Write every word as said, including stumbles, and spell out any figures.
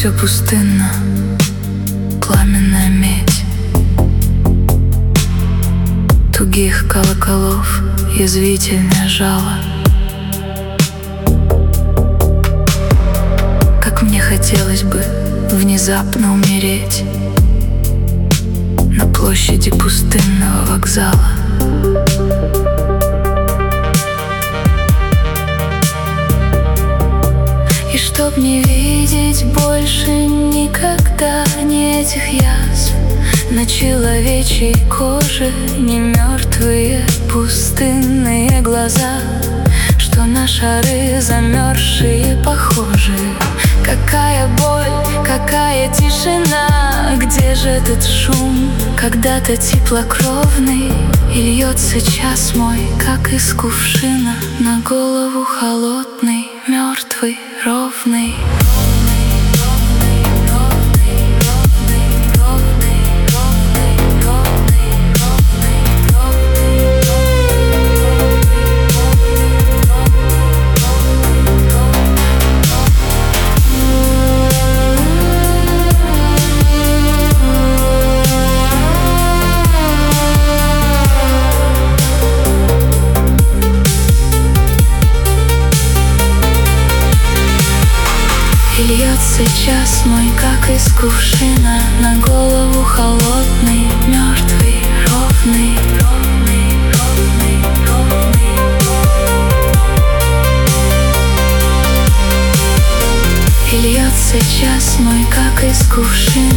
все пустынно, пламенная медь тугих колоколов, язвительное жало. Как мне хотелось бы внезапно умереть на площади пустынного вокзала. И чтоб не видеть больше никогда ни этих язв на человечьей коже, ни мертвые пустынные глаза, что на шары замерзшие похожи. Какая боль, какая тишина, где же этот шум, когда-то теплокровный, и льется час мой, как из кувшина, на голову холодный, мертвый, ровный. И льется час мой, как из кувшина, на голову холодный, мертвый, ровный, ровный, ровный, ровный. И льется час мой, как из кувшина.